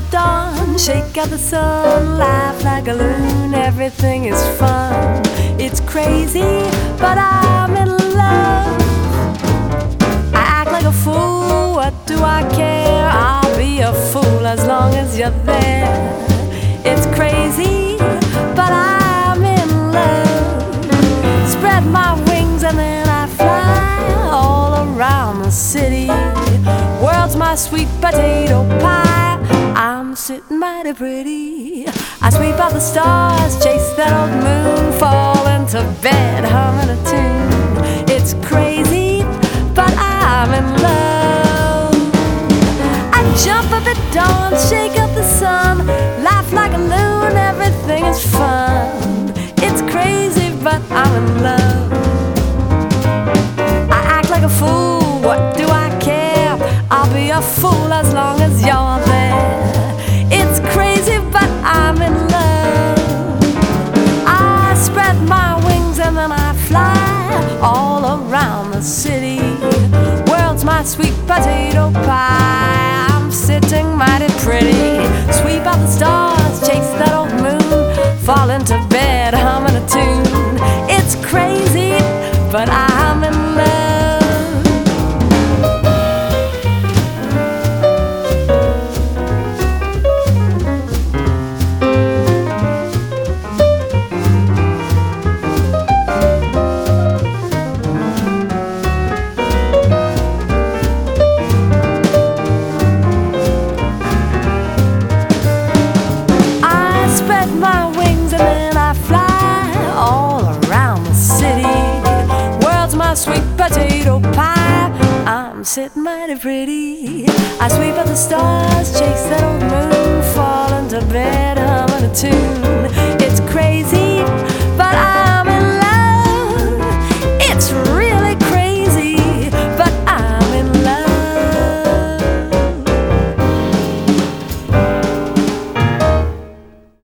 dawn, shake out the sun, laugh like a loon, everything is fun. It's crazy, but I'm in love. I act like a fool, what do I care? I'll be a fool as long as you're there. It's crazy, but I'm in love. Spread my wings and then I fly all around the city. World's my sweet potato pie, I'm sitting mighty pretty. I sweep out the stars, chase that old moon, fall into bed humming a tune. It's crazy, but I'm in love. I jump up at dawn, shake up the sun, laugh like a loon, everything is fun. It's crazy, but I'm in love. I act like a fool, what do I care? I'll be a fool as long as you're there. It's crazy, but I'm in love. I spread my wings and then I fly all around the city. World's my sweet potato pie, I'm sitting mighty pretty. Sweep out the stars, chase that old moon, fall into bed humming a tune. It's crazy, but I'm in love. Sweet potato pie, I'm sitting mighty pretty. I sweep up the stars, chase that old moon, fall into bed humming a tune.